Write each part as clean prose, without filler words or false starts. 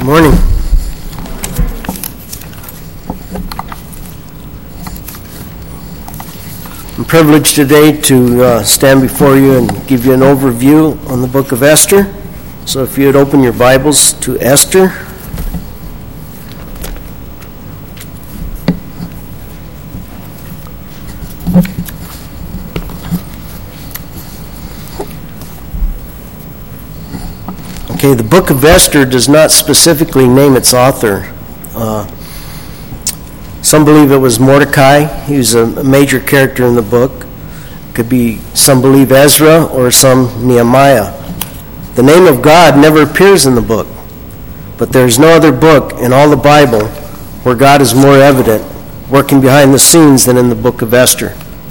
Good morning. I'm privileged today to stand before you and give you an overview on the book of Esther. So if you would open your Bibles to Esther. Okay, the book of Esther does not specifically name its author. Some believe it was Mordecai. He was a major character in the book. Could be, some believe Ezra or some Nehemiah. The name of God never appears in the book, but there's no other book in all the Bible where God is more evident, working behind the scenes, than in the book of Esther.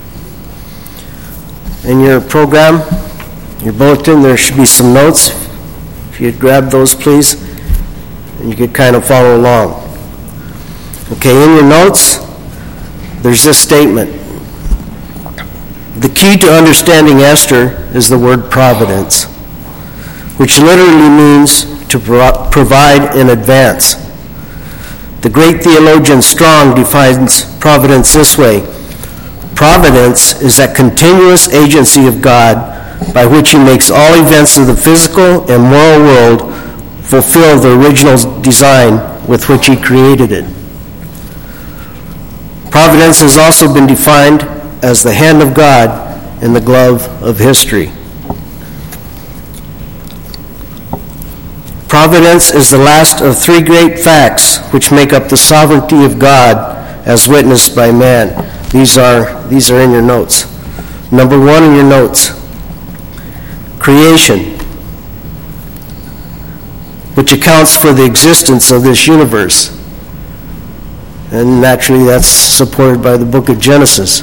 In your program, your bulletin, there should be some notes. If you'd grab those, please, and you could kind of follow along. Okay, in your notes, there's this statement. The key to understanding Esther is the word providence, which literally means to provide in advance. The great theologian Strong defines providence this way. Providence is that continuous agency of God by which he makes all events of the physical and moral world fulfill the original design with which he created it. Providence has also been defined as the hand of God in the glove of history. Providence is the last of three great facts which make up the sovereignty of God as witnessed by man. These are in your notes. Number one in your notes. Creation, which accounts for the existence of this universe. And naturally that's supported by the book of Genesis.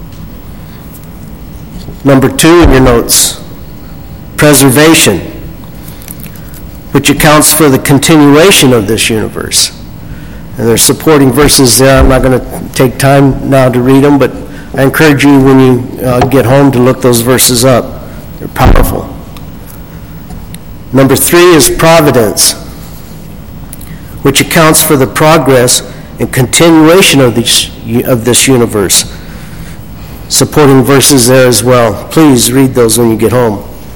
Number two in your notes, preservation, which accounts for the continuation of this universe. And there's supporting verses there. I'm not going to take time now to read them, but I encourage you when you get home to look those verses up. They're powerful. Number three is providence, which accounts for the progress and continuation of this universe. Supporting verses there as well. Please read those when you get home.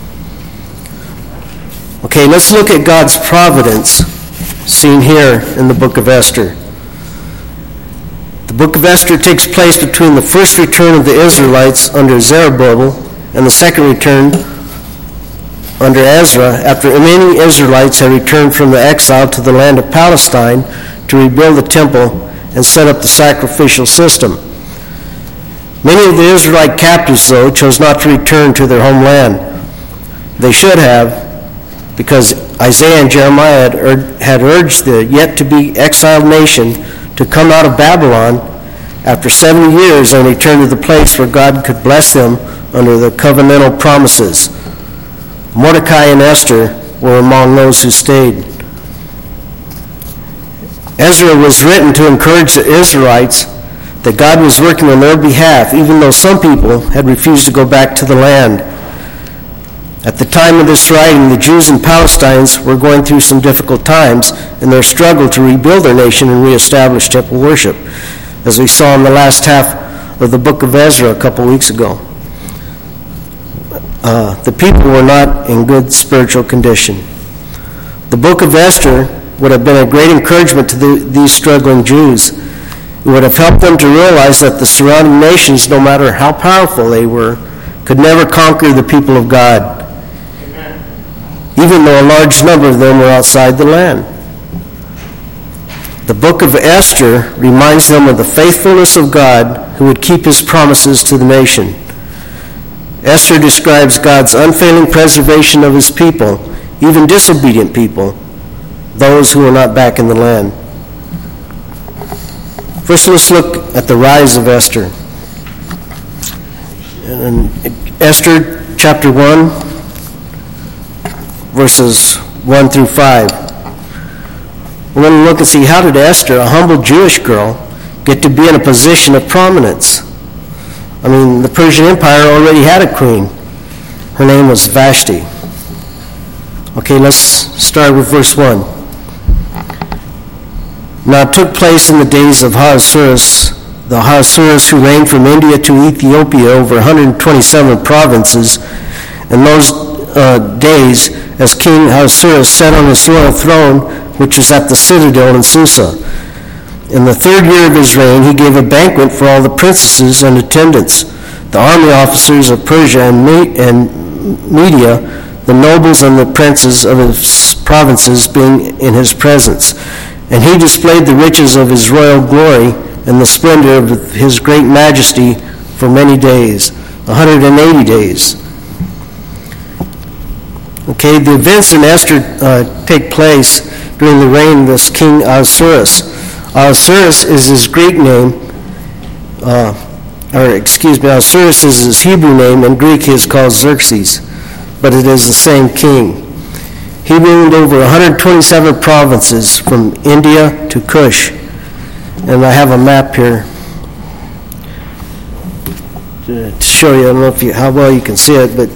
Okay, let's look at God's providence seen here in the book of Esther. The book of Esther takes place between the first return of the Israelites under Zerubbabel and the second return under Ezra, after many Israelites had returned from the exile to the land of Palestine to rebuild the temple and set up the sacrificial system. Many of the Israelite captives, though, chose not to return to their homeland. They should have, because Isaiah and Jeremiah had urged the yet-to-be exiled nation to come out of Babylon after 70 years and return to the place where God could bless them under the covenantal promises. Mordecai and Esther were among those who stayed. Ezra was written to encourage the Israelites that God was working on their behalf, even though some people had refused to go back to the land. At the time of this writing, the Jews in Palestine were going through some difficult times in their struggle to rebuild their nation and reestablish temple worship, as we saw in the last half of the book of Ezra a couple weeks ago. The people were not in good spiritual condition. The book of Esther would have been a great encouragement to these struggling Jews. It would have helped them to realize that the surrounding nations, no matter how powerful they were, could never conquer the people of God, even though a large number of them were outside the land. The book of Esther reminds them of the faithfulness of God who would keep his promises to the nation. Esther describes God's unfailing preservation of his people, even disobedient people, those who are not back in the land. First, let's look at the rise of Esther. In Esther chapter 1, verses 1 through 5. We're going to look and see, how did Esther, a humble Jewish girl, get to be in a position of prominence? I mean, the Persian Empire already had a queen. Her name was Vashti. Okay, let's start with verse 1. Now it took place in the days of Ahasuerus, the Ahasuerus who reigned from India to Ethiopia over 127 provinces. In those days, as King Ahasuerus sat on his royal throne, which was at the citadel in Susa. In the 3rd year of his reign, he gave a banquet for all the princesses and attendants, the army officers of Persia and Media, the nobles and the princes of his provinces being in his presence. And he displayed the riches of his royal glory and the splendor of his great majesty for many days, 180 days. Okay, the events in Esther take place during the reign of this King Ahasuerus. Ahasuerus is his Greek name, Ahasuerus is his Hebrew name, and Greek is called Xerxes, but it is the same king. He ruled over 127 provinces from India to Kush. And I have a map here to show you. I don't know how well you can see it, but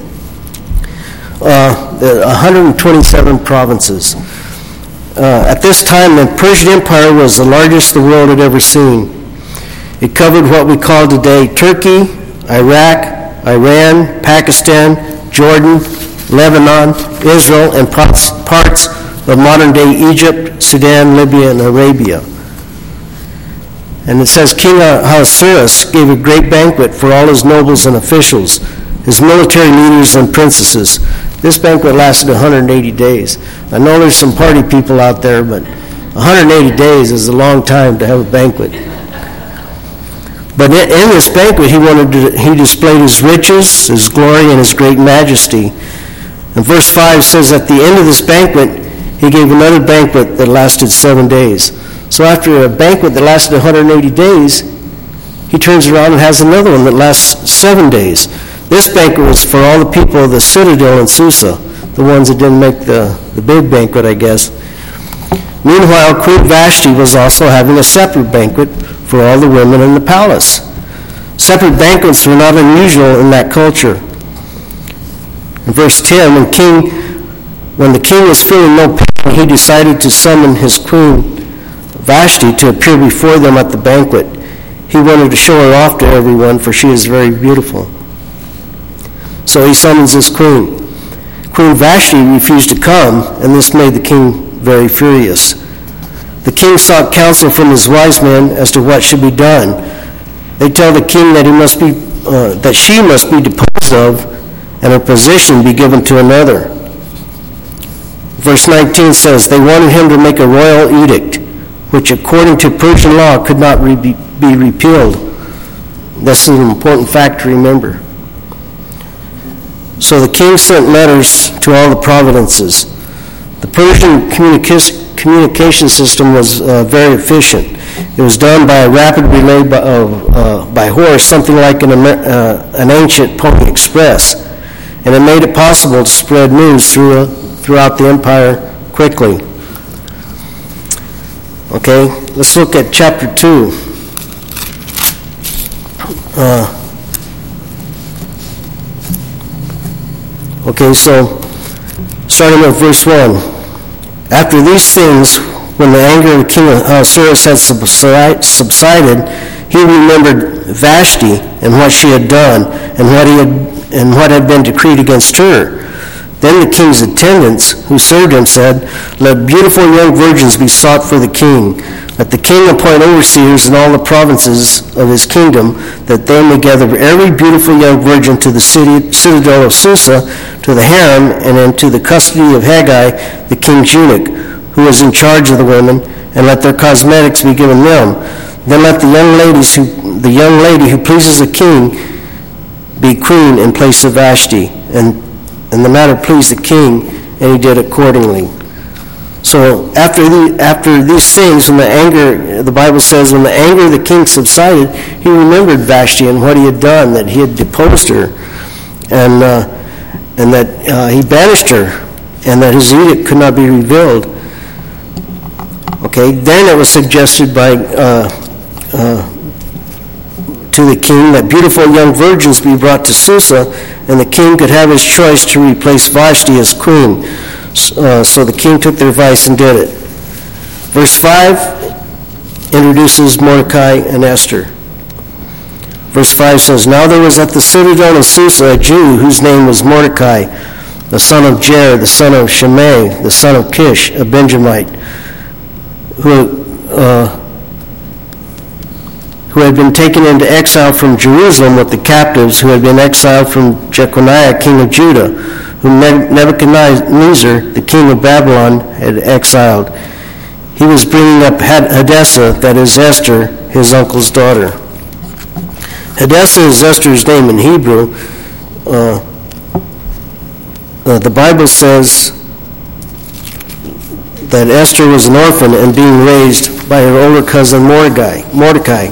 127 provinces. At this time, the Persian Empire was the largest the world had ever seen. It covered what we call today Turkey, Iraq, Iran, Pakistan, Jordan, Lebanon, Israel, and parts of modern-day Egypt, Sudan, Libya, and Arabia. And it says King Ahasuerus gave a great banquet for all his nobles and officials, his military leaders and princesses. This banquet lasted 180 days. I know there's some party people out there, but 180 days is a long time to have a banquet. But in this banquet, he displayed his riches, his glory, and his great majesty. And verse 5 says, at the end of this banquet, he gave another banquet that lasted 7 days. So after a banquet that lasted 180 days, he turns around and has another one that lasts 7 days. This banquet was for all the people of the citadel in Susa, the ones that didn't make the big banquet, I guess. Meanwhile, Queen Vashti was also having a separate banquet for all the women in the palace. Separate banquets were not unusual in that culture. In verse 10, when the king was feeling no pain, he decided to summon his queen Vashti to appear before them at the banquet. He wanted to show her off to everyone, for she is very beautiful. So he summons his queen. Queen Vashti refused to come, and this made the king very furious. The king sought counsel from his wise men as to what should be done. They tell the king that she must be deposed of, and her position be given to another. Verse 19 says, they wanted him to make a royal edict, which according to Persian law could not be repealed. This is an important fact to remember. So the king sent letters to all the provinces. The Persian communication system was very efficient. It was done by a rapid relay by horse, something like an ancient Pony Express. And it made it possible to spread news throughout the empire quickly. Okay, let's look at chapter 2. Okay, so starting with verse 1. After these things, when the anger of King Ahasuerus had subsided, he remembered Vashti and what she had done and what had been decreed against her. Then the king's attendants who served him said, let beautiful young virgins be sought for the king. Let the king appoint overseers in all the provinces of his kingdom, that they may gather every beautiful young virgin to the citadel of Susa, to the harem, and into the custody of Haggai, the king's eunuch, who is in charge of the women, and let their cosmetics be given them. Then let the young lady who pleases the king be queen in place of Vashti. And the matter pleased the king, and he did accordingly. So after these things, when the anger, the Bible says, when the anger of the king subsided, he remembered Vashti and what he had done, that he had deposed her, and that he banished her, and that his edict could not be revealed. Okay, then it was suggested to the king that beautiful young virgins be brought to Susa, and the king could have his choice to replace Vashti as queen. So the king took their advice and did it. Verse 5, introduces Mordecai and Esther. Verse 5 says, Now there was at the citadel of Susa a Jew whose name was Mordecai, the son of Jair, the son of Shimei, the son of Kish, a Benjamite, who had been taken into exile from Jerusalem with the captives who had been exiled from Jeconiah, king of Judah, whom Nebuchadnezzar, the king of Babylon, had exiled. He was bringing up Hadassah, that is Esther, his uncle's daughter. Hadassah is Esther's name in Hebrew. The Bible says that Esther was an orphan and being raised by her older cousin Mordecai.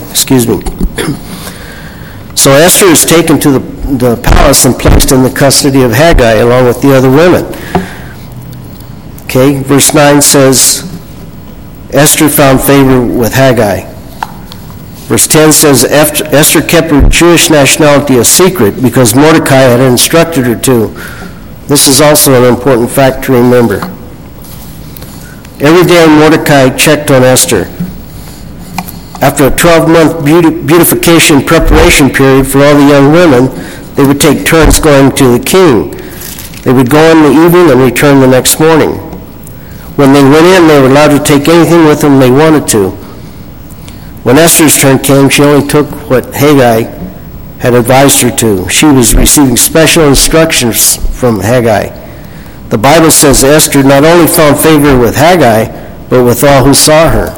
So Esther is taken to the palace and placed in the custody of Haggai along with the other women. Okay, verse 9 says, Esther found favor with Haggai. Verse 10 says, Esther kept her Jewish nationality a secret because Mordecai had instructed her to. This is also an important fact to remember. Every day Mordecai checked on Esther. After a 12-month beautification preparation period for all the young women, they would take turns going to the king. They would go in the evening and return the next morning. When they went in, they were allowed to take anything with them they wanted to. When Esther's turn came, she only took what Haggai had advised her to. She was receiving special instructions from Haggai. The Bible says Esther not only found favor with Haggai, but with all who saw her.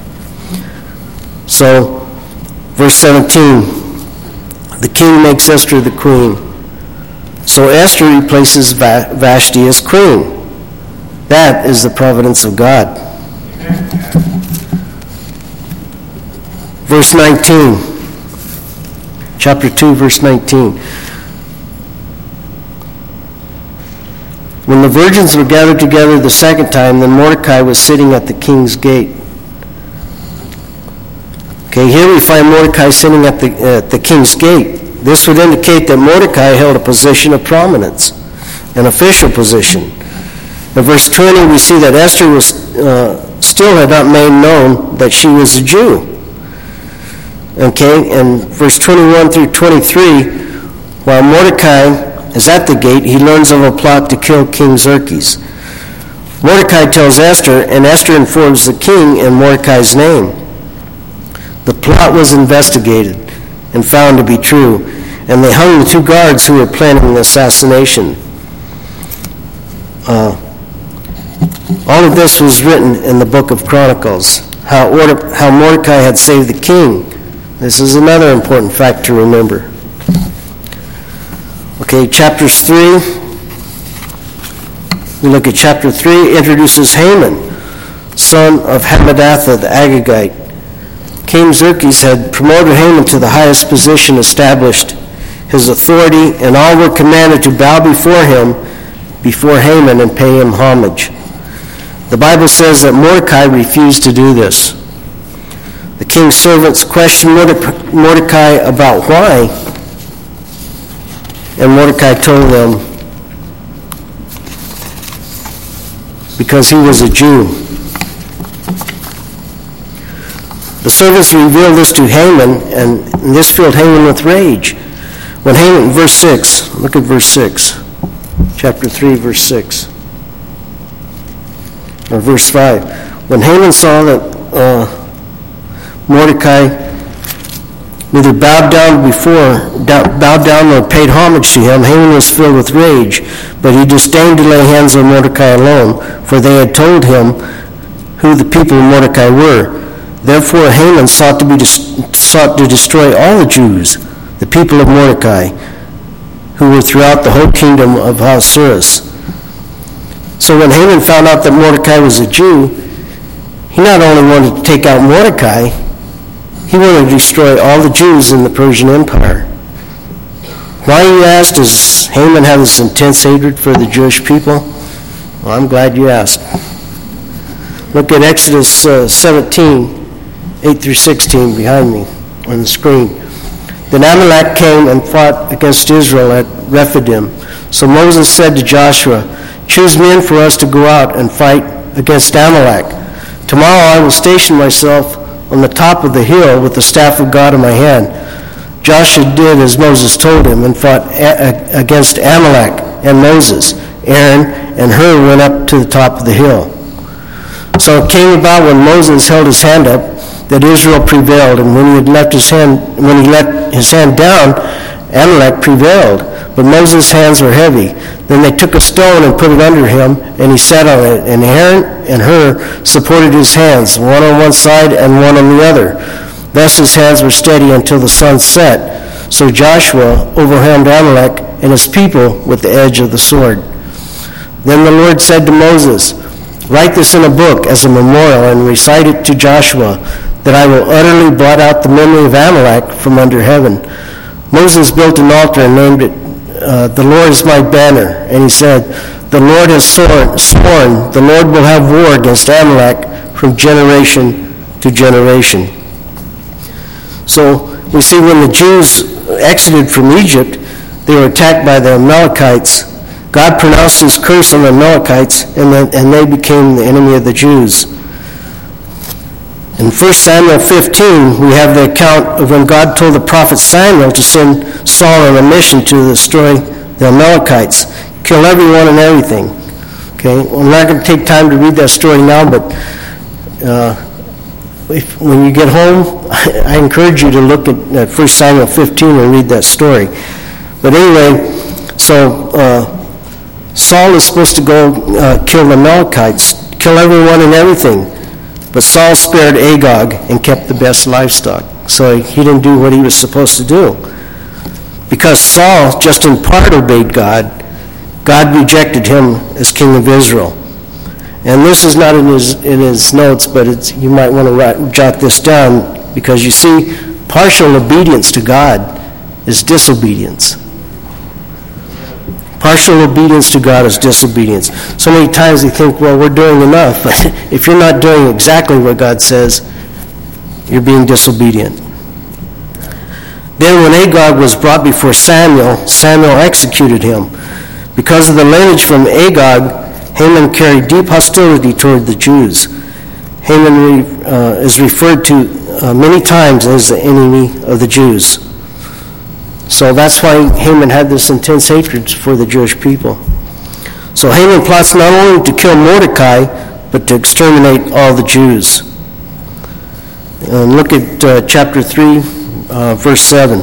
So, verse 17, the king makes Esther the queen. So Esther replaces Vashti as queen. That is the providence of God. Verse 19, chapter 2, verse 19. When the virgins were gathered together the second time, then Mordecai was sitting at the king's gate. Okay, here we find Mordecai sitting at the king's gate. This would indicate that Mordecai held a position of prominence, an official position. In verse 20, we see that Esther was still had not made known that she was a Jew. Okay, and verse 21 through 23, while Mordecai is at the gate, he learns of a plot to kill King Xerxes. Mordecai tells Esther, and Esther informs the king in Mordecai's name. The plot was investigated and found to be true, and they hung the two guards who were planning the assassination. All of this was written in the book of Chronicles, how Mordecai had saved the king. This is another important fact to remember. Okay, chapters 3. We look at chapter 3, introduces Haman, son of Hammedatha the Agagite. King Xerxes had promoted Haman to the highest position, established his authority, and all were commanded to bow before Haman, and pay him homage. The Bible says that Mordecai refused to do this. The king's servants questioned Mordecai about why, and Mordecai told them, because he was a Jew. The servants revealed this to Haman, and this filled Haman with rage. When Haman, verse 6, look at verse 6, chapter 3, verse 6, or verse 5. When Haman saw that Mordecai neither bowed down or paid homage to him, Haman was filled with rage, but he disdained to lay hands on Mordecai alone, for they had told him who the people of Mordecai were. Therefore Haman sought to destroy all the Jews, the people of Mordecai, who were throughout the whole kingdom of Ahasuerus. So when Haman found out that Mordecai was a Jew, he not only wanted to take out Mordecai, he wanted to destroy all the Jews in the Persian Empire. Why, you ask, does Haman have this intense hatred for the Jewish people? Well, I'm glad you asked. Look at Exodus 17, 8 through 16 behind me on the screen. Then Amalek came and fought against Israel at Rephidim. So Moses said to Joshua, "Choose men for us to go out and fight against Amalek. Tomorrow I will station myself on the top of the hill with the staff of God in my hand. Joshua did as Moses told him and fought against Amalek and Moses. Aaron and Hur went up to the top of the hill. So it came about when Moses held his hand up that Israel prevailed, and when he let his hand down, Amalek prevailed. But Moses' hands were heavy. Then they took a stone and put it under him, and he sat on it. And Aaron and Hur supported his hands, one on one side and one on the other. Thus his hands were steady until the sun set. So Joshua overwhelmed Amalek and his people with the edge of the sword. Then the Lord said to Moses, "Write this in a book as a memorial and recite it to Joshua, that I will utterly blot out the memory of Amalek from under heaven." Moses built an altar and named it, "The Lord is my banner." And he said, "The Lord has sworn, the Lord will have war against Amalek from generation to generation." So we see when the Jews exited from Egypt, they were attacked by the Amalekites. God pronounced his curse on the Amalekites, and they became the enemy of the Jews. In 1 Samuel 15, we have the account of when God told the prophet Samuel to send Saul on a mission to destroy the Amalekites, kill everyone and everything. Okay, I'm not going to take time to read that story now, but when you get home, I encourage you to look at 1 Samuel 15 and read that story. But anyway, so Saul is supposed to go kill the Amalekites, kill everyone and everything. But Saul spared Agag and kept the best livestock. So he didn't do what he was supposed to do. Because Saul just in part obeyed God, God rejected him as king of Israel. And this is not in his notes, but you might want to jot this down, because you see, partial obedience to God is disobedience. Partial obedience to God is disobedience. So many times we think, well, we're doing enough. But if you're not doing exactly what God says, you're being disobedient. Then when Agag was brought before Samuel, Samuel executed him. Because of the lineage from Agag, Haman carried deep hostility toward the Jews. Haman is referred to many times as the enemy of the Jews. So that's why Haman had this intense hatred for the Jewish people. So Haman plots not only to kill Mordecai, but to exterminate all the Jews. And look at chapter 3, verse 7.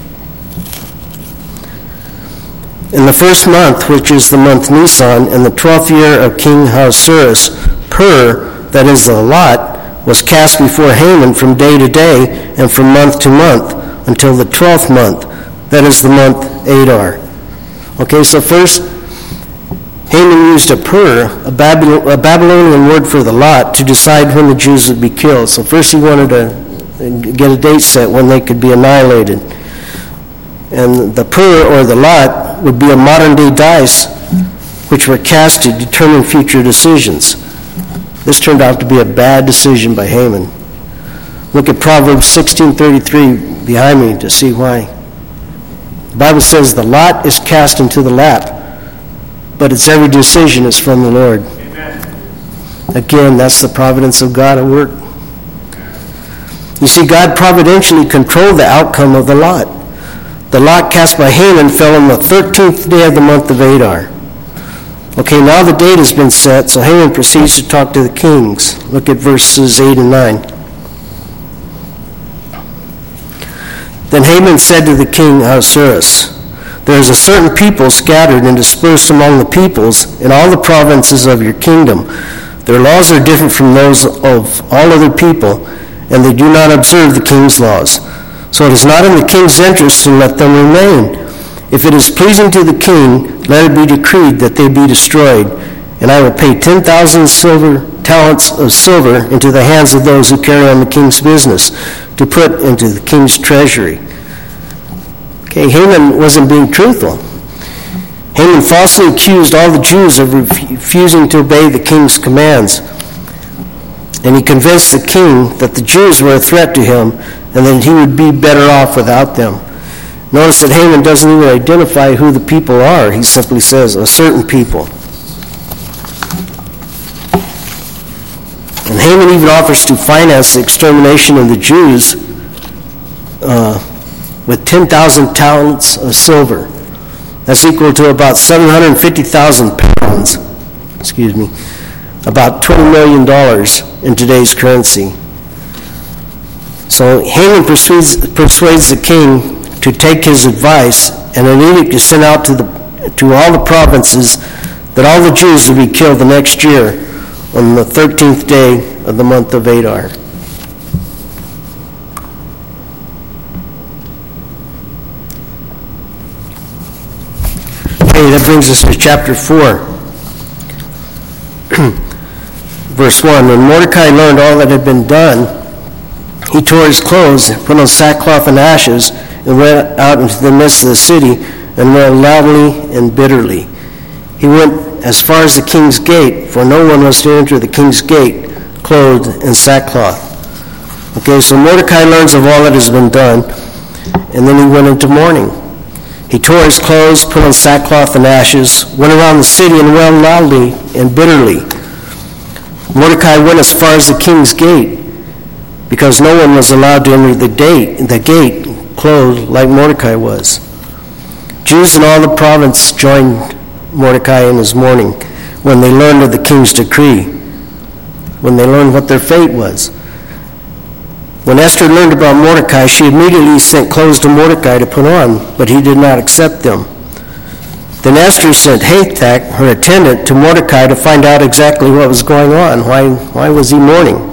In the first month, which is the month Nisan, in the 12th year of King Ahasuerus, Pur, that is the lot, was cast before Haman from day to day and from month to month until the 12th month. That is the month Adar. Okay, so first, Haman used a Pur, a Babylonian word for the lot, to decide when the Jews would be killed. So first he wanted to get a date set when they could be annihilated. And the Pur, or the lot, would be a modern-day dice, which were cast to determine future decisions. This turned out to be a bad decision by Haman. Look at Proverbs 16:33 behind me to see why. The Bible says the lot is cast into the lap, but its every decision is from the Lord. Amen. Again, that's the providence of God at work. You see, God providentially controlled the outcome of the lot. The lot cast by Haman fell on the 13th day of the month of Adar. Okay, now the date has been set, so Haman proceeds to talk to the kings. Look at verses 8 and 9. Then Haman said to the king Ahasuerus, "There is a certain people scattered and dispersed among the peoples in all the provinces of your kingdom. Their laws are different from those of all other people, and they do not observe the king's laws. So it is not in the king's interest to let them remain. If it is pleasing to the king, let it be decreed that they be destroyed, and I will pay 10,000 talents of silver into the hands of those who carry on the king's business, to put into the king's treasury." Okay, Haman wasn't being truthful. Haman falsely accused all the Jews of refusing to obey the king's commands. And he convinced the king that the Jews were a threat to him and that he would be better off without them. Notice that Haman doesn't even identify who the people are. He simply says, a certain people. And Haman even offers to finance the extermination of the Jews with 10,000 talents of silver. That's equal to about 750,000 pounds, about $20 million in today's currency. So Haman persuades the king to take his advice, and an edict is sent out to all the provinces that all the Jews would be killed the next year on the 13th day of the month of Adar. Okay, that brings us to chapter 4. Verse 1, when Mordecai learned all that had been done, he tore his clothes, put on sackcloth and ashes, and went out into the midst of the city, and wept loudly and bitterly. He went as far as the king's gate, for no one was to enter the king's gate clothed in sackcloth. Okay, so Mordecai learns of all that has been done, and then he went into mourning. He tore his clothes, put on sackcloth and ashes, went around the city and wailed loudly and bitterly. Mordecai went as far as the king's gate, because no one was allowed to enter the gate clothed like Mordecai was. Jews in all the province joined Mordecai in his mourning when they learned of the king's decree, when they learned what their fate was. When Esther learned about Mordecai, she immediately sent clothes to Mordecai to put on, but he did not accept them. Then Esther sent Hathach, her attendant, to Mordecai to find out exactly what was going on. Why was he mourning?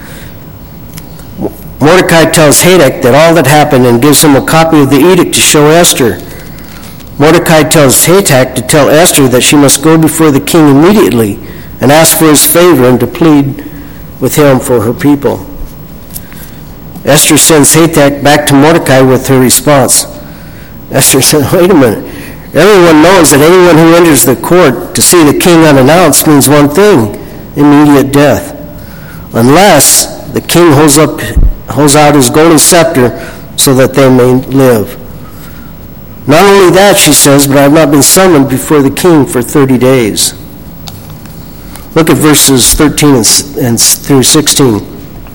Mordecai tells Hathach that all that happened and gives him a copy of the edict to show Esther. Mordecai tells Hathach to tell Esther that she must go before the king immediately and ask for his favor and to plead with him for her people. Esther sends Hathach back to Mordecai with her response. Esther said, wait a minute. Everyone knows that anyone who enters the court to see the king unannounced means one thing, immediate death, unless the king holds out his golden scepter so that they may live. Not only that, she says, but I have not been summoned before the king for 30 days. Look at verses 13 and through 16.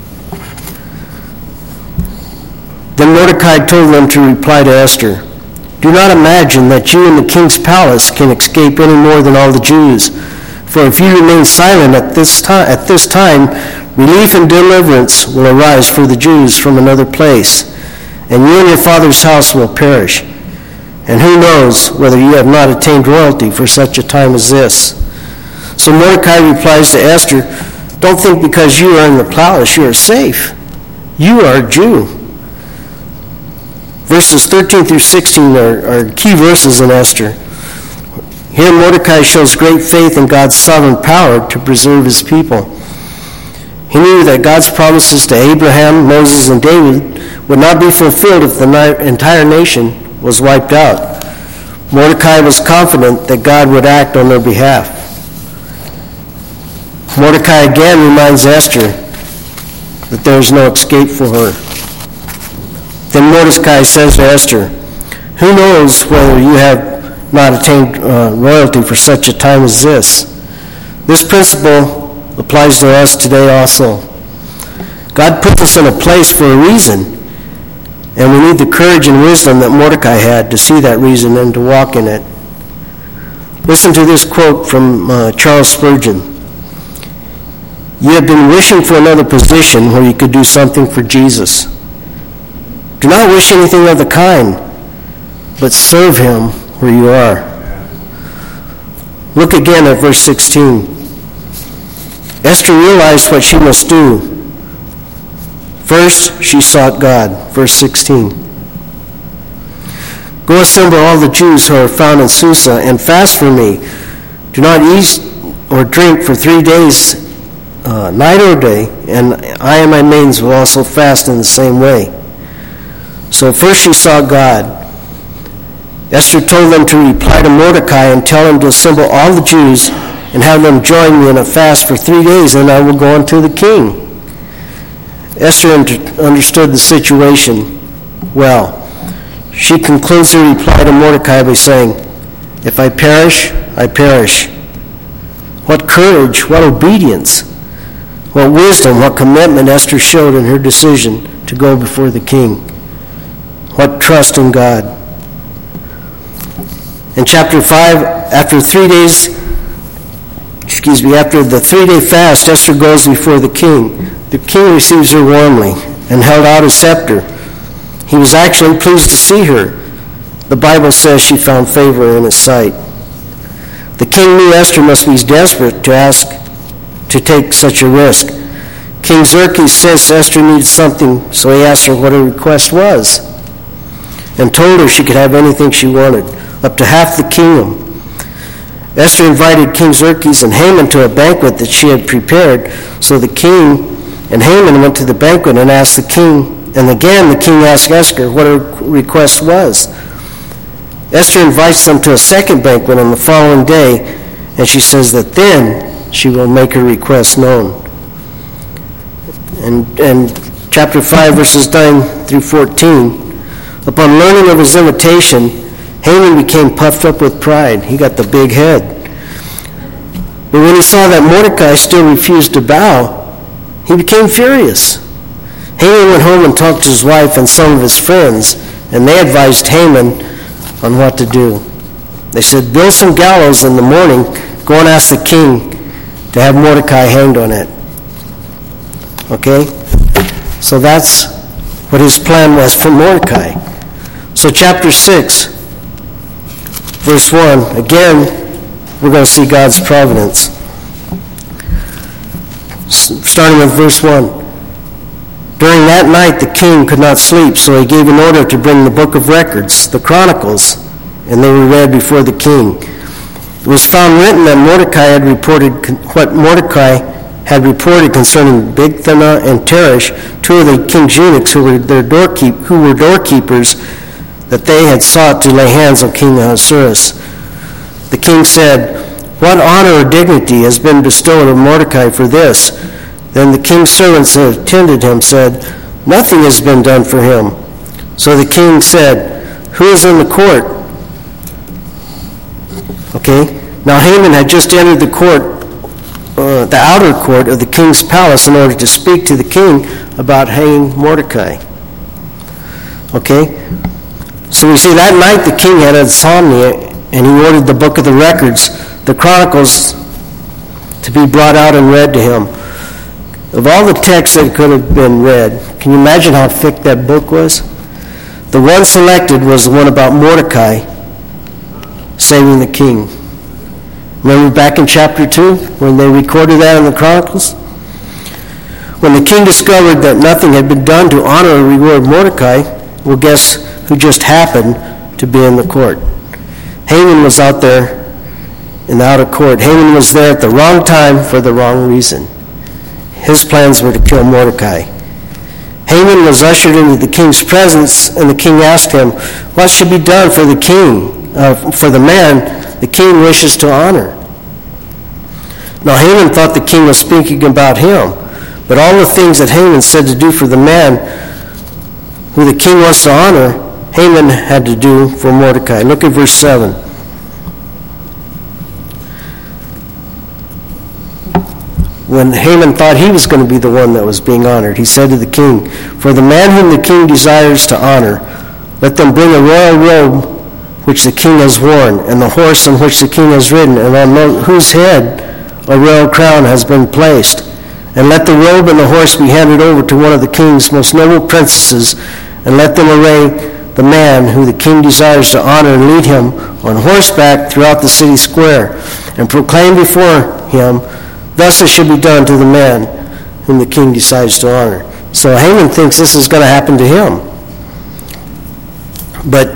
Then Mordecai told them to reply to Esther, do not imagine that you in the king's palace can escape any more than all the Jews. For if you remain silent at this time, relief and deliverance will arise for the Jews from another place, and you and your father's house will perish. And who knows whether you have not attained royalty for such a time as this. So Mordecai replies to Esther, don't think because you are in the palace you are safe. You are a Jew. Verses 13 through 16 are key verses in Esther. Here Mordecai shows great faith in God's sovereign power to preserve his people. He knew that God's promises to Abraham, Moses, and David would not be fulfilled if the entire nation was wiped out. Mordecai was confident that God would act on their behalf. Mordecai again reminds Esther that there is no escape for her. Then Mordecai says to Esther, who knows whether you have not attained royalty for such a time as this? This principle applies to us today also. God puts us in a place for a reason, and we need the courage and wisdom that Mordecai had to see that reason and to walk in it. Listen to this quote from Charles Spurgeon. You have been wishing for another position where you could do something for Jesus. Do not wish anything of the kind, but serve him where you are. Look again at verse 16. Esther realized what she must do. First, she sought God. Verse 16. Go assemble all the Jews who are found in Susa and fast for me. Do not eat or drink for 3 days, night or day, and I and my maidens will also fast in the same way. So first she sought God. Esther told them to reply to Mordecai and tell him to assemble all the Jews and have them join me in a fast for 3 days, and I will go unto the king. Esther understood the situation well. She concludes her reply to Mordecai by saying, if I perish, I perish. What courage, what obedience. What wisdom, what commitment Esther showed in her decision to go before the king. What trust in God. In chapter 5, after the 3-day fast, Esther goes before the king. The king receives her warmly and held out his scepter. He was actually pleased to see her. The Bible says she found favor in his sight. The king knew Esther must be desperate to ask to take such a risk. King Xerxes sensed Esther needed something, so he asked her what her request was and told her she could have anything she wanted, up to half the kingdom. Esther invited King Xerxes and Haman to a banquet that she had prepared, so the king and Haman went to the banquet and asked the king, and again the king asked Esther what her request was. Esther invites them to a second banquet on the following day, and she says that then she will make her request known. And chapter 5, verses 9 through 14, upon learning of his invitation, Haman became puffed up with pride. He got the big head. But when he saw that Mordecai still refused to bow, he became furious. Haman went home and talked to his wife and some of his friends, and they advised Haman on what to do. They said, build some gallows in the morning, go and ask the king to have Mordecai hanged on it. Okay? So that's what his plan was for Mordecai. So chapter 6, verse 1, again, we're going to see God's providence. Starting with verse 1. During that night the king could not sleep, so he gave an order to bring the book of records, the Chronicles, and they were read before the king. It was found written that Mordecai had reported concerning Bigthana and Teresh, two of the king's eunuchs who were doorkeepers, that they had sought to lay hands on King Ahasuerus. The king said, what honor or dignity has been bestowed on Mordecai for this? Then the king's servants who attended him said, nothing has been done for him. So the king said, who is in the court? Okay, now Haman had just entered the court, the outer court of the king's palace in order to speak to the king about hanging Mordecai. Okay, so we see that night the king had insomnia and he ordered the book of the records, the Chronicles, to be brought out and read to him. Of all the texts that could have been read, can you imagine how thick that book was? The one selected was the one about Mordecai saving the king. Remember back in chapter 2 when they recorded that in the Chronicles? When the king discovered that nothing had been done to honor or reward Mordecai, well, guess who just happened to be in the court? Haman was out there in the outer court. Haman was there at the wrong time for the wrong reason. His plans were to kill Mordecai. Haman was ushered into the king's presence, and the king asked him, what should be done for the king, for the man the king wishes to honor? Now Haman thought the king was speaking about him, but all the things that Haman said to do for the man who the king wants to honor, Haman had to do for Mordecai. Look at verse 7. When Haman thought he was going to be the one that was being honored, he said to the king, for the man whom the king desires to honor, let them bring a royal robe which the king has worn, and the horse on which the king has ridden, and on whose head a royal crown has been placed. And let the robe and the horse be handed over to one of the king's most noble princesses, and let them array the man who the king desires to honor and lead him on horseback throughout the city square, and proclaim before him, thus it should be done to the man whom the king decides to honor. So Haman thinks this is going to happen to him. But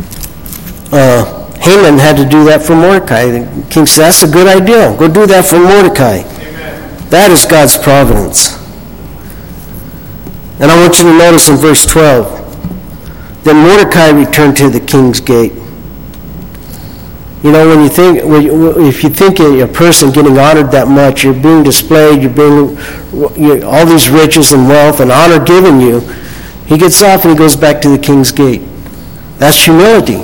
Haman had to do that for Mordecai. The king said, that's a good idea. Go do that for Mordecai. Amen. That is God's providence. And I want you to notice in verse 12, then Mordecai returned to the king's gate. You know, if you think a person getting honored that much, you're being displayed, all these riches and wealth and honor given you, he gets off and he goes back to the king's gate. That's humility.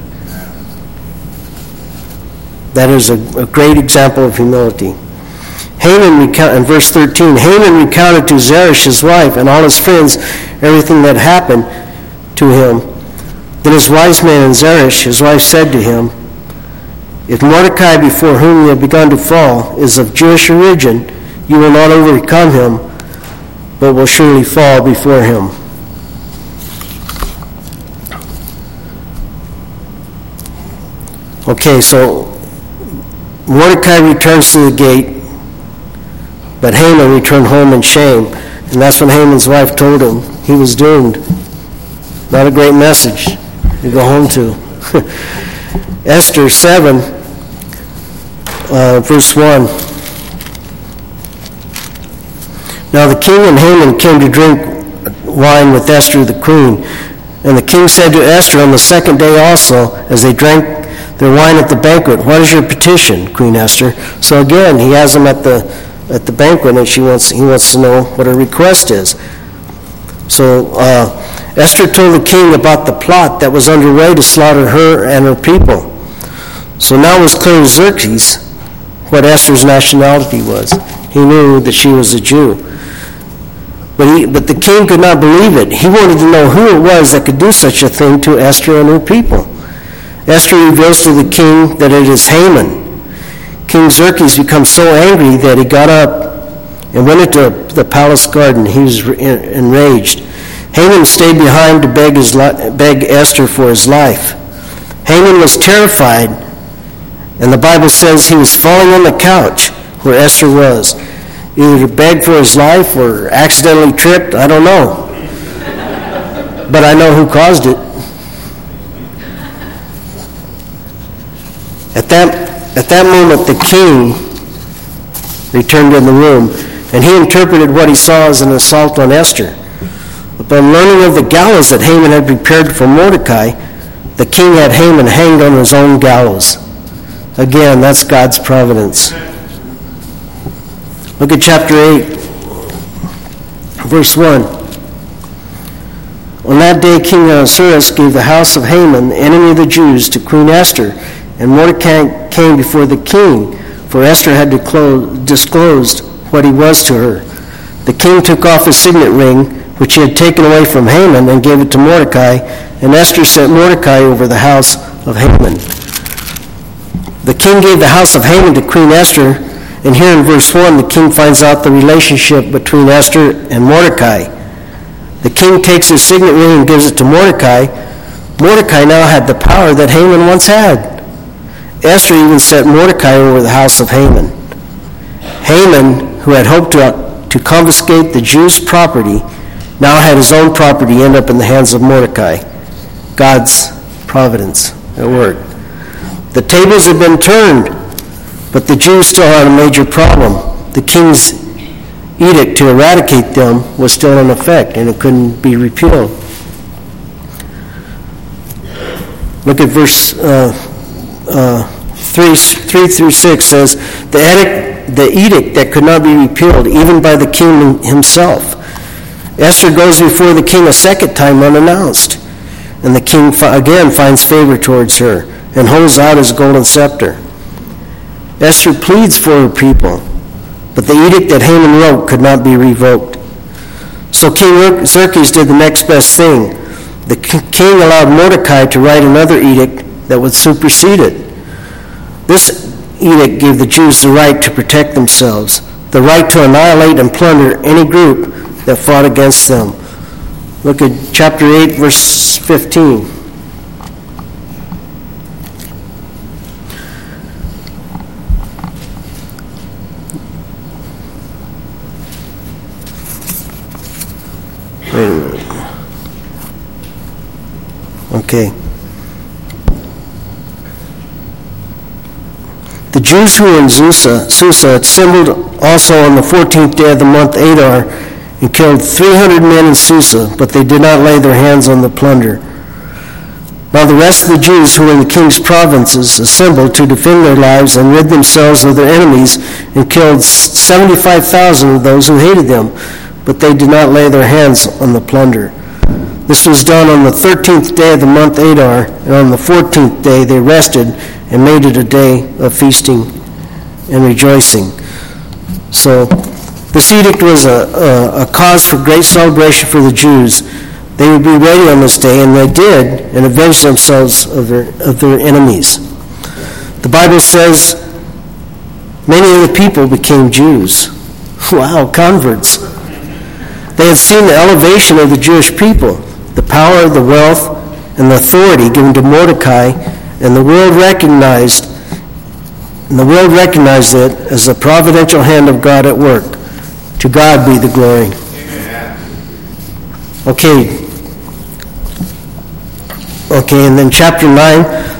That is a great example of humility. In verse 13, Haman recounted to Zeresh his wife and all his friends everything that happened to him. Then his wise man and Zeresh, his wife, said to him, "If Mordecai, before whom you have begun to fall, is of Jewish origin, you will not overcome him, but will surely fall before him." Okay, so Mordecai returns to the gate, but Haman returned home in shame. And that's when Haman's wife told him he was doomed. Not a great message to go home to. Esther 7, verse 1. Now the king and Haman came to drink wine with Esther the queen. And the king said to Esther on the second day also, as they drank their wine at the banquet, "What is your petition, Queen Esther?" So again, he has them at the banquet, and he wants to know what her request is. So Esther told the king about the plot that was underway to slaughter her and her people. So now it was clear to Xerxes what Esther's nationality was. He knew that she was a Jew. But the king could not believe it. He wanted to know who it was that could do such a thing to Esther and her people. Esther reveals to the king that it is Haman. King Xerxes becomes so angry that he got up and went into the palace garden. He was enraged. Haman stayed behind to beg Esther for his life. Haman was terrified, and the Bible says he was falling on the couch where Esther was, either to beg for his life or accidentally tripped. I don't know. But I know who caused it. At that moment, the king returned in the room, and he interpreted what he saw as an assault on Esther. Upon learning of the gallows that Haman had prepared for Mordecai, the king had Haman hanged on his own gallows. Again, that's God's providence. Look at chapter 8, verse 1. On that day, King Ahasuerus gave the house of Haman, the enemy of the Jews, to Queen Esther, and Mordecai came before the king, for Esther had disclosed what he was to her. The king took off his signet ring, which he had taken away from Haman, and gave it to Mordecai, and Esther set Mordecai over the house of Haman. The king gave the house of Haman to Queen Esther, and here in verse 1, the king finds out the relationship between Esther and Mordecai. The king takes his signet ring and gives it to Mordecai. Mordecai now had the power that Haman once had. Esther even set Mordecai over the house of Haman. Haman, who had hoped to confiscate the Jews' property, now had his own property end up in the hands of Mordecai. God's providence at work. The tables had been turned, but the Jews still had a major problem. The king's edict to eradicate them was still in effect, and it couldn't be repealed. Look at verse 3 through 6 says, the edict that could not be repealed, even by the king himself. Esther goes before the king a second time unannounced, and the king again finds favor towards her and holds out his golden scepter. Esther pleads for her people, but the edict that Haman wrote could not be revoked. So King Xerxes did the next best thing. The king allowed Mordecai to write another edict that would supersede it. This edict gave the Jews the right to protect themselves, the right to annihilate and plunder any group that fought against them. Look at chapter 8, verse 15. Wait a minute. Okay. The Jews who were in Susa assembled also on the 14th day of the month Adar and killed 300 men in Susa, but they did not lay their hands on the plunder. Now the rest of the Jews who were in the king's provinces assembled to defend their lives and rid themselves of their enemies and killed 75,000 of those who hated them, but they did not lay their hands on the plunder. This was done on the 13th day of the month Adar, and on the 14th day they rested and made it a day of feasting and rejoicing. So this edict was a cause for great celebration for the Jews. They would be ready on this day, and they did, and avenged themselves of their enemies. The Bible says many of the people became Jews. Wow, converts. They had seen the elevation of the Jewish people, the power, the wealth, and the authority given to Mordecai, and the world recognized it as the providential hand of God at work. To God be the glory. Okay, and then chapter 9,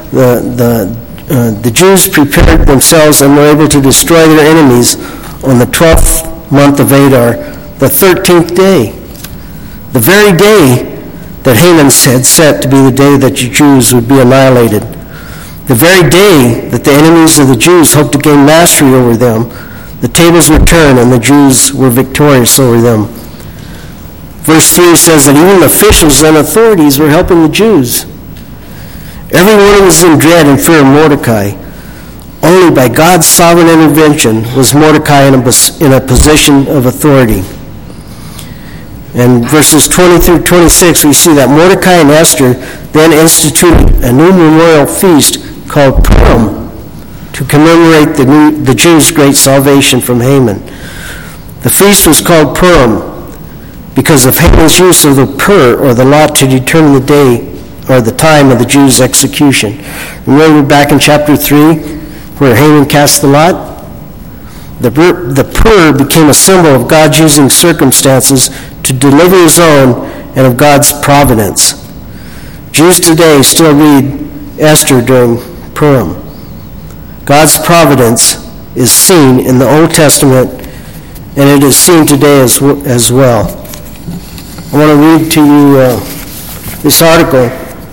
the Jews prepared themselves and were able to destroy their enemies on the 12th month of Adar, the 13th day, the very day that Haman had set to be the day that the Jews would be annihilated. The very day that the enemies of the Jews hoped to gain mastery over them, the tables were turned and the Jews were victorious over them. Verse 3 says that even officials and authorities were helping the Jews. Everyone was in dread and fear of Mordecai. Only by God's sovereign intervention was Mordecai in a position of authority. And verses 20 through 26, we see that Mordecai and Esther then instituted a new memorial feast called Purim to commemorate the Jews' great salvation from Haman. The feast was called Purim because of Haman's use of the pur, or the lot, to determine the day or the time of the Jews' execution. Remember back in chapter 3 where Haman cast the lot? The pur became a symbol of God using circumstances to deliver his own and of God's providence. Jews today still read Esther during Purim. God's providence is seen in the Old Testament, and it is seen today as well. I want to read to you this article.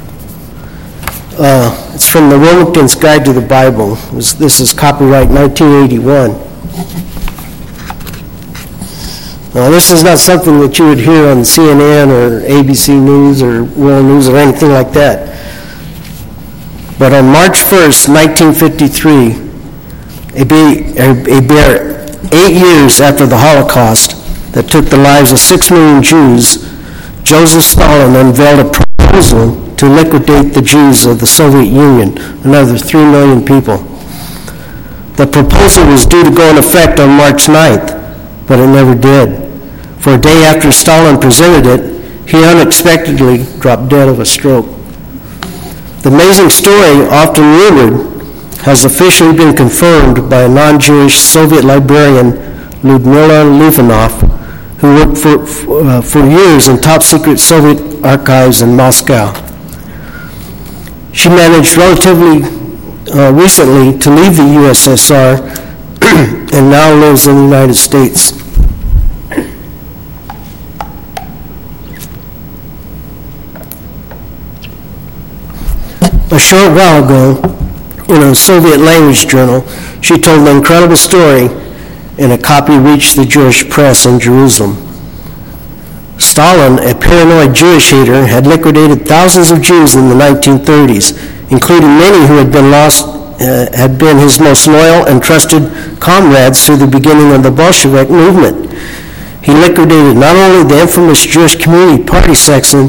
It's from the Wilmington's Guide to the Bible. This is copyright 1981. Now, this is not something that you would hear on CNN or ABC News or World News or anything like that. But on March 1st, 1953, a bare 8 years after the Holocaust that took the lives of 6 million Jews, Joseph Stalin unveiled a proposal to liquidate the Jews of the Soviet Union, another 3 million people. The proposal was due to go into effect on March 9th, but it never did. For a day after Stalin presented it, he unexpectedly dropped dead of a stroke. The amazing story, often rumored, has officially been confirmed by a non-Jewish Soviet librarian, Lyudmila Livanov, who worked for years in top-secret Soviet archives in Moscow. She managed relatively recently to leave the USSR and now lives in the United States. A short while ago, in a Soviet language journal, she told an incredible story, and a copy reached the Jewish press in Jerusalem. Stalin, a paranoid Jewish hater, had liquidated thousands of Jews in the 1930s, including many who had been his most loyal and trusted comrades through the beginning of the Bolshevik movement. He liquidated not only the infamous Jewish Community Party section,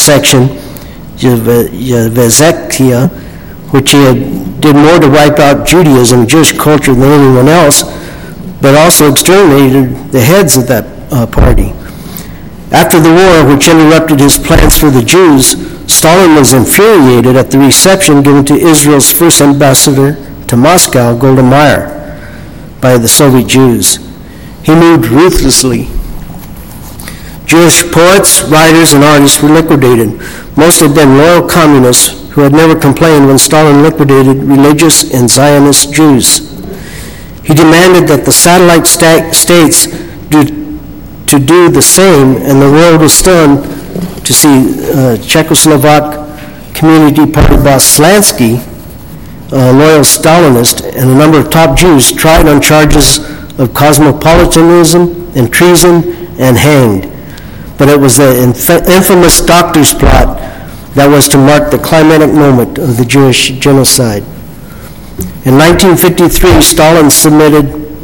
Yevzekia, which he did more to wipe out Judaism and Jewish culture than anyone else, but also exterminated the heads of that party. After the war, which interrupted his plans for the Jews, Stalin was infuriated at the reception given to Israel's first ambassador to Moscow, Golda Meir, by the Soviet Jews. He moved ruthlessly. Jewish poets, writers, and artists were liquidated. Most had been loyal communists who had never complained when Stalin liquidated religious and Zionist Jews. He demanded that the satellite states do the same, and the world was stunned to see Czechoslovak Community Party boss Slansky, a loyal Stalinist, and a number of top Jews tried on charges of cosmopolitanism and treason and hanged. But it was the infamous doctor's plot that was to mark the climatic moment of the Jewish genocide. In 1953, Stalin submitted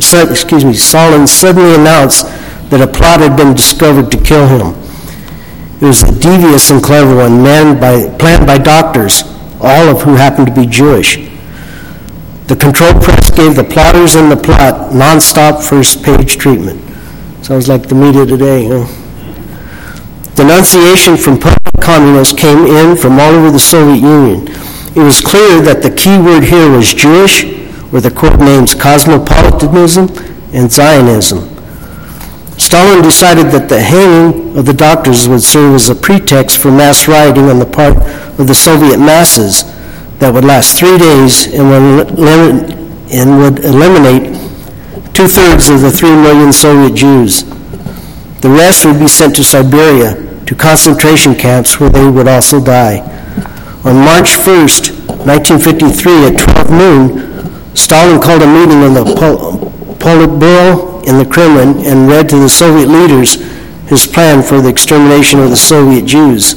Stalin suddenly announced that a plot had been discovered to kill him. It was a devious and clever one, planned by doctors, all of who happened to be Jewish. The control press gave the plotters in the plot non-stop first-page treatment. Sounds like the media today, huh? Denunciation from communists came in from all over the Soviet Union. It was clear that the key word here was Jewish, or the code names cosmopolitanism and Zionism. Stalin decided that the hanging of the doctors would serve as a pretext for mass rioting on the part of the Soviet masses that would last 3 days and would eliminate 2/3 of the 3 million Soviet Jews. The rest would be sent to Siberia, to concentration camps where they would also die. On March 1st, 1953, at 12 noon, Stalin called a meeting in the Politburo in the Kremlin and read to the Soviet leaders his plan for the extermination of the Soviet Jews.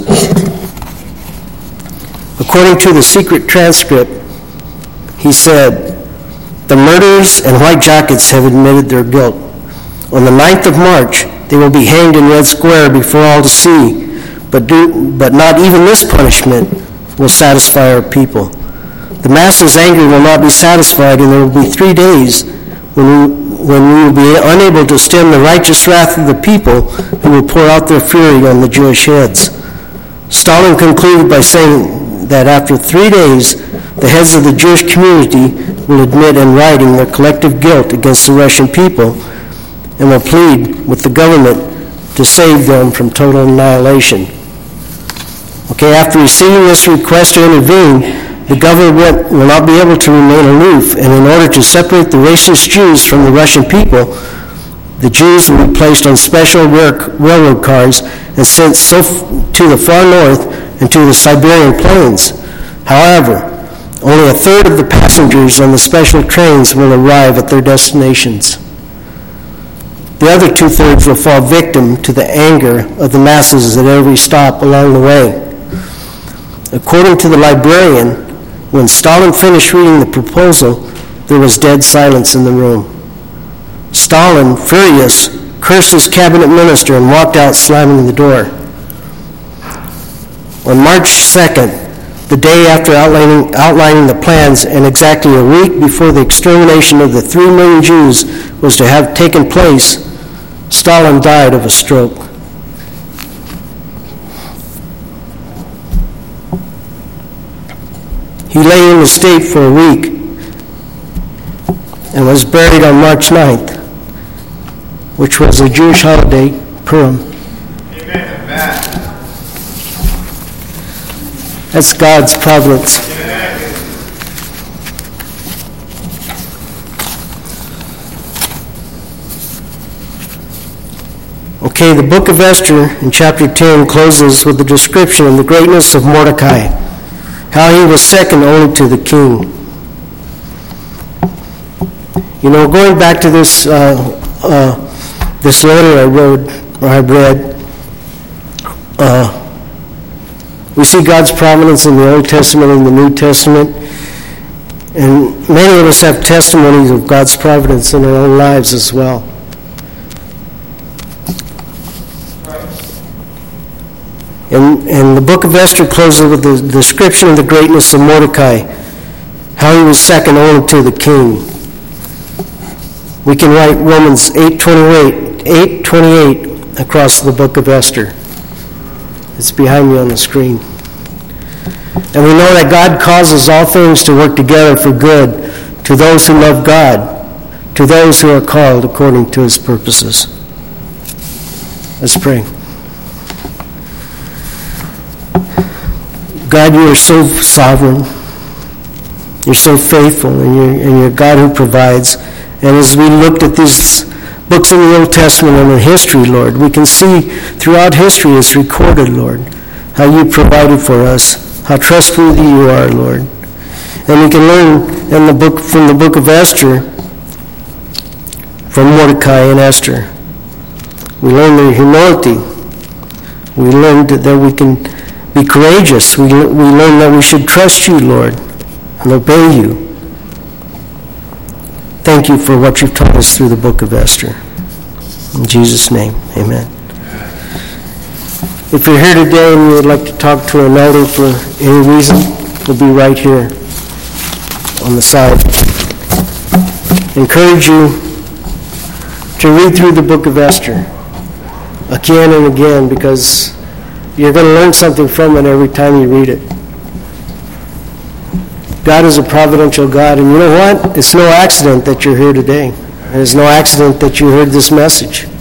According to the secret transcript, he said, "The murderers and white jackets have admitted their guilt. On the 9th of March, they will be hanged in Red Square before all to see, but not even this punishment will satisfy our people. The masses' anger will not be satisfied, and there will be 3 days when we will be unable to stem the righteous wrath of the people who will pour out their fury on the Jewish heads." Stalin concluded by saying that after 3 days, the heads of the Jewish community will admit in writing their collective guilt against the Russian people and will plead with the government to save them from total annihilation. Okay, after receiving this request to intervene, the government will not be able to remain aloof, and in order to separate the racist Jews from the Russian people, the Jews will be placed on special railroad cars and sent to the far north and to the Siberian plains. However, only 1/3 of the passengers on the special trains will arrive at their destinations. The other 2/3 will fall victim to the anger of the masses at every stop along the way. According to the librarian, when Stalin finished reading the proposal, there was dead silence in the room. Stalin, furious, cursed his cabinet minister and walked out, slamming the door. On March 2nd, the day after outlining the plans and exactly a week before the extermination of the 3 million Jews was to have taken place, Stalin died of a stroke. He lay in the state for a week and was buried on March 9th, which was a Jewish holiday, Purim. Amen. That's God's providence. Okay, the book of Esther in chapter 10 closes with a description of the greatness of Mordecai, how he was second only to the king. You know, going back to this this letter I wrote, or I read, we see God's providence in the Old Testament and the New Testament, and many of us have testimonies of God's providence in our own lives as well. And the book of Esther closes with the description of the greatness of Mordecai, how he was second only to the king. We can write Romans 8:28 across the book of Esther. It's behind me on the screen. And we know that God causes all things to work together for good to those who love God, to those who are called according to his purposes. Let's pray. God, you are so sovereign. You're so faithful, and you're God who provides. And as we looked at these books in the Old Testament and in history, Lord, we can see throughout history it's recorded, Lord, how you provided for us, how trustworthy you are, Lord. And we can learn from the book of Esther, from Mordecai and Esther. We learn their humility. We learned that we can be courageous. We learn that we should trust you, Lord, and obey you. Thank thank you for what you've taught us through the book of Esther. In Jesus' name, amen. If you're here today and you would like to talk to an elder for any reason, we'll be right here on the side. Encourage you to read through the book of Esther again and again, because you're going to learn something from it every time you read it. God is a providential God, and you know what? It's no accident that you're here today. It's no accident that you heard this message.